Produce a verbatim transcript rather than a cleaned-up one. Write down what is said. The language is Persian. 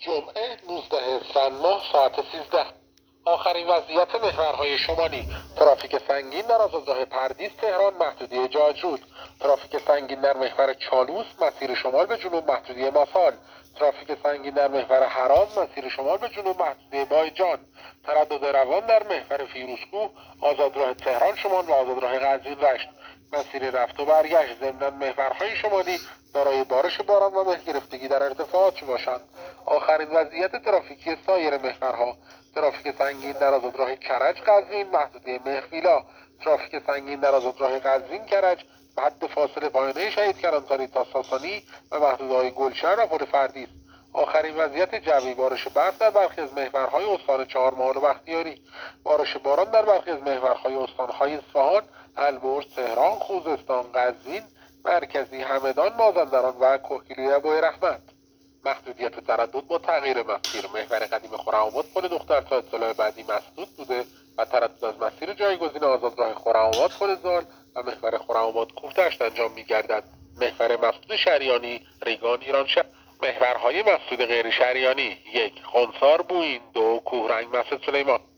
جمعه نوزده سن‌ماه ساعت سیزده. آخرین وضعیت محورهای شمالی: ترافیک سنگین در آزادراه پردیس تهران محدودیه جاجرود، ترافیک سنگین در محور چالوس مسیر شمال به جنوب محدودیه ماسال، ترافیک سنگین در محور هرام مسیر شمال به جنوب محدودیه بایجان، تردد روان در محور فیروزکوه آزادراه تهران شمال و آزادراه قزوین رشت، مسیر رفت و برگشت. ضمن محورهای شمالی دارای بارش باران و مه گرفتگی در ارتفاعات باشند. آخرین وضعیت ترافیکی سایر محورها: ترافیک سنگین در آزادراه کرج قزوین محدودیه مهرویلا، ترافیک سنگین در آزادراه قزوین کرج حد فاصله پایانه شهید کلانتری تا ساسانی و محدوده‌های گلشن و پل فردیس. آخرین وضعیت جوی: بارش برف در برخی از محورهای استان چهارمحال و بختیاری، بارش باران در برخی از محورهای استانهای اصفهان، البرز، تهران، خوزستان، قزوین، مرکزی، همدان، مازندران و کهگیلوی ابوالرحمت. محدودیت تردد با تغییر مسیر: محور قدیم خرم‌آباد پل دختر تا اطلاع بعدی مسدود بوده و تردد از مسیر جایگزین آزادراه خرم‌آباد پل زال و محور خرم‌آباد کوهدشت انجام می‌گردد. محور مسدود شریانی ریگان ایرانشهر. محورهای مسدود غیر شریانی: یک خنثار بوئین، دو کوهرنگ مسجد سلیمان.